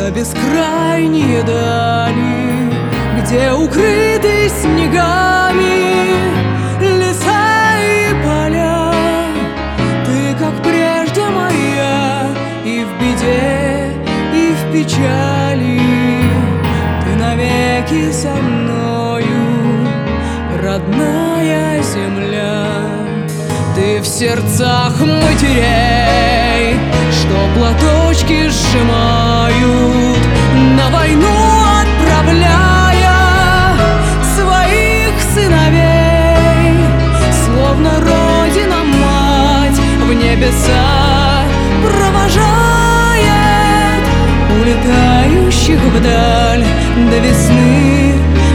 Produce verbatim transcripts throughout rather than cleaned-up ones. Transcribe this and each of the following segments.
до бескрайние дали, где укрыты снегами леса и поля. Ты, как прежде, моя, и в беде, и в печали. Ты навеки со мною, родная земля. Ты в сердцах матерей, что платочки сжимают, на войну отправляя своих сыновей. Словно Родина мать в небеса провожает улетающих вдаль до весны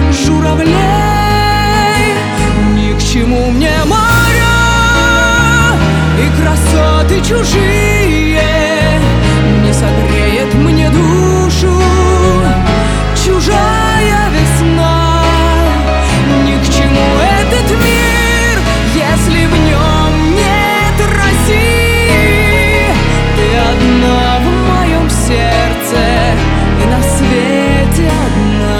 журавлей. Ни к чему мне моря и красоты чужие, не согреет мне душу чужая весна. Ни к чему этот мир, если в нем нет России. Ты одна в моем сердце и на свете одна.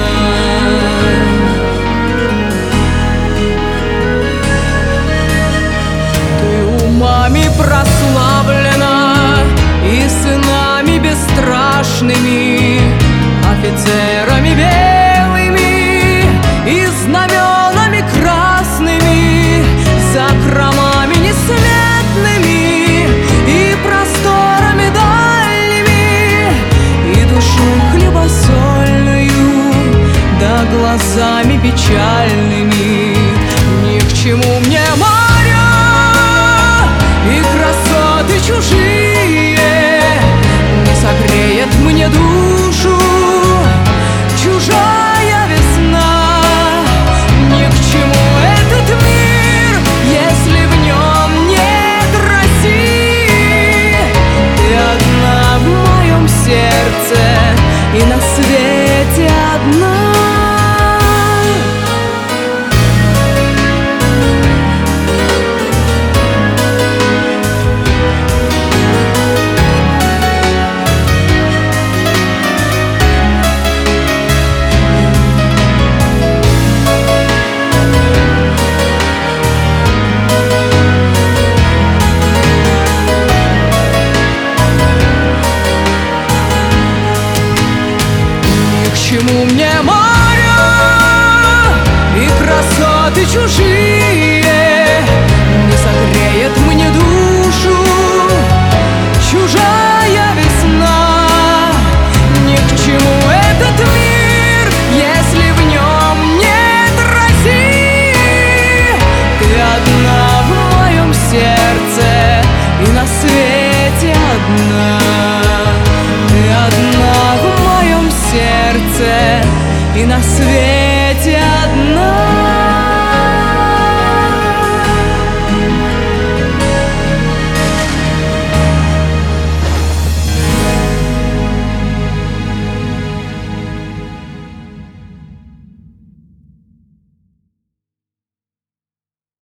Ты умами прославлена и сынами бесстрашными, офицерами белыми и знаменами красными, закромами несметными и просторами дальними, и душой хлебосольную, да глазами печальными. Ни к чему мне моря и красоты чужие, не согреет мне душу чужая весна. Ни к чему этот мир, если в нем нет России. Ты одна в моем сердце и на свете одна. К чему мне моря и красоты чужие, не согреет мне душу чужая весна. Ни к чему этот мир, если в нем нет России. Ты одна в моем сердце и на свете одна. Ты одна в моем сердце и на свете.